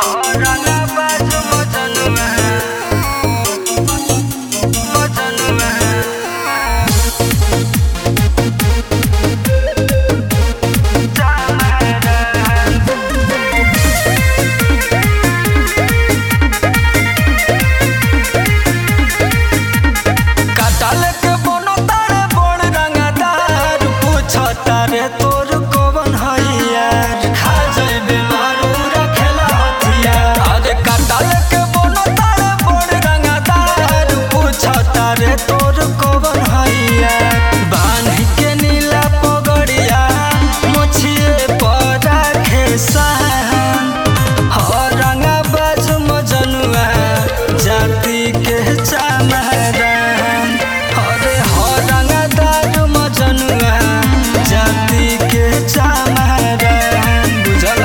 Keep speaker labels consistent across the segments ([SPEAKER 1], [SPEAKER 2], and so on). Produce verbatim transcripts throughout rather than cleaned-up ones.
[SPEAKER 1] तोर कवन हइयार खा जइबे मारू रखेला हथियार। अरे कटाल के बोनो तारे बड़ रंगदार पूछता रे तोर कवन हइयार। बांध के नीला पगड़िया मोछिए पर राखे सान हो रंगा बाज मजनुआ जाति के चामरान। अरे हो रंगदार मजनुआ जाति के चामरान बुझल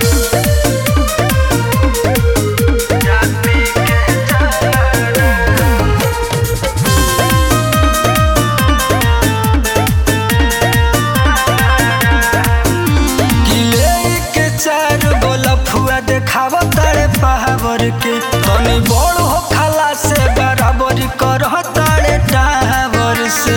[SPEAKER 1] जाति के चामरान। किले के चार गोला फुआ देखाव तारे पावर के तनी बड़ हो खाला से बराबरी कर तारे टावर से।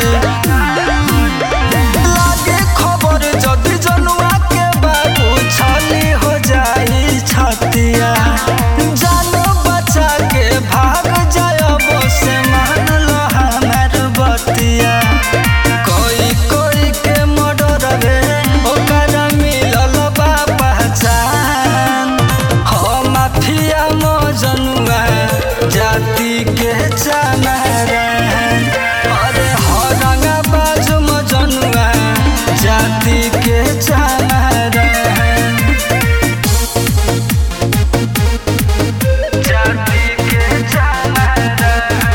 [SPEAKER 1] लागे खबर जदि जनुआ के बाबू छली हो जाई छतिया जान बचा के भाग जायब से मान लो हमार बतिया। कोई कोई के मर्डर रे ओकर मिलल बा पहचान हो माफिया मजनुआ जाति के चामरान। अरे हो रंगबाज मजनुआ जाति के चामरान जाति के चामरान।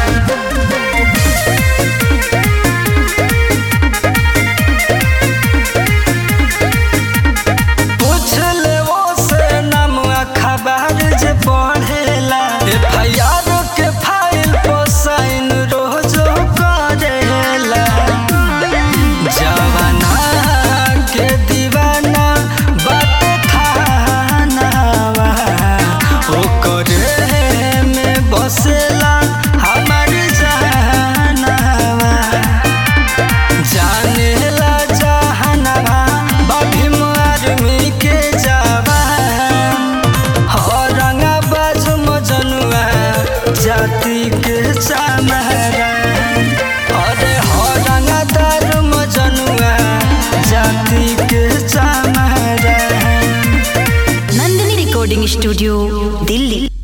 [SPEAKER 1] पूछ ले वो से नाम अखबार जे पढ़ेला एफ आई आर के फाइल पर साइन रोज करेला। जवाना के दीवाना बात थानावा ओकरे में बसेला हमार जहानावा। जानेला जहानावा बाभी आर्मी के जवान हो रंगबाज मजनुआ जाति के चामरान। अरे हो रंगदार मजनुआ जाति के चामरान।
[SPEAKER 2] Nandini recording studio Delhi.